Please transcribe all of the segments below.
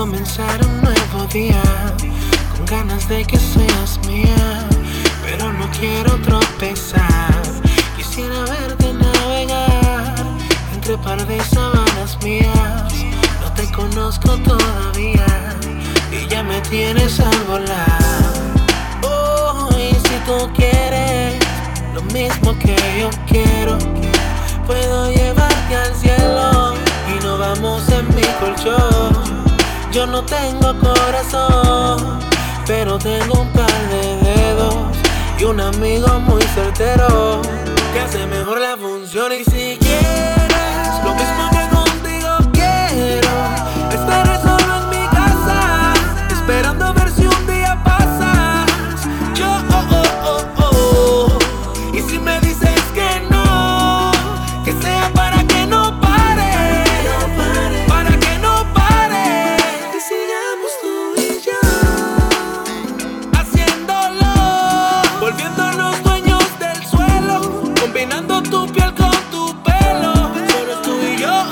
comenzar un nuevo día, con ganas de que seas mía, pero no quiero tropezar. Quisiera verte navegar entre par de sábanas mías. No te conozco todavía y ya me tienes al volar. Oh, y si tú quieres lo mismo que yo quiero, puedo llevarte al cielo y nos vamos en mi colchón. Yo no tengo corazón, pero tengo un par de dedos y un amigo muy certero que hace mejor la función. Y si quieres lo mismo que contigo quiero, estaré solo en mi casa, esperando a ver si un día pasas. Yo, y si me dices que no, que sea para que no pare, para que no pare, que sigamos tú y yo, haciéndolo, volviéndonos dueños del suelo, combinando tu piel con tu pelo, solo tú y yo,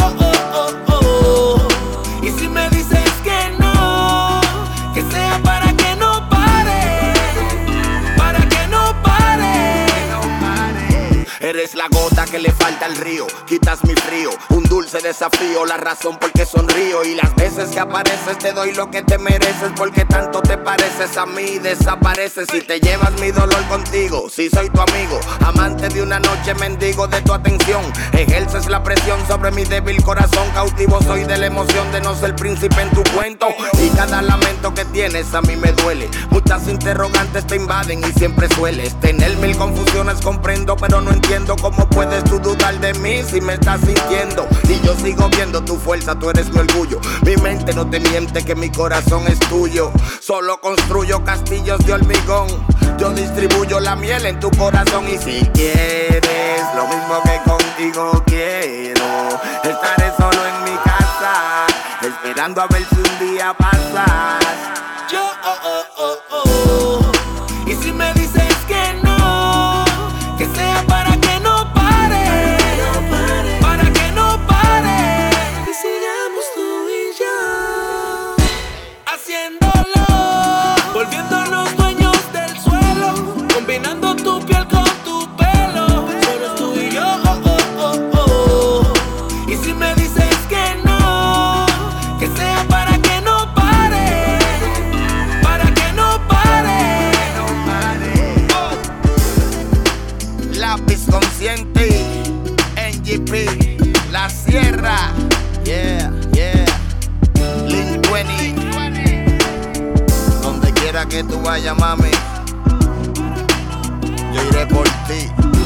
y si me dices que no, que sea para que no pare, para que no pare. Eres la gota que le falta al río, quitas mi frío, un dulce desafío, la razón por qué sonrío. Y las veces que apareces te doy lo que te mereces, porque tanto te pareces a mí, desapareces y te llevas mi dolor contigo. Si soy tu amigo, amante de una noche, mendigo de tu atención, ejerces la presión sobre mi débil corazón, cautivo soy de la emoción de no ser príncipe en tu cuento. Y cada lamento que tienes a mí me duele, muchas interrogantes te invaden y siempre sueles tener mil confusiones, comprendo pero no entiendo cómo puedes tú dudar de mí si me estás sintiendo. Y yo sigo viendo tu fuerza, tú eres mi orgullo, mi mente no te miente que mi corazón es tuyo. Solo construyo castillos de hormigón, yo distribuyo la miel en tu corazón. Y si quieres lo mismo que contigo quiero, estaré solo en mi casa, esperando a ver si un día pasas. Yo, y si me dices que no, que sea para que no pare, para que no pare, que sigamos tú y yo, haciéndolo, volviéndonos dueños del suelo, combinando tu piel con tu pelo, solo tú y yo, y si me dices que no, que sea para que no pare, para que no pare, Lápiz consciente, NGP, La Sierra, yeah, yeah, Link 20. Donde quiera que tú vayas, mami, yo iré por ti.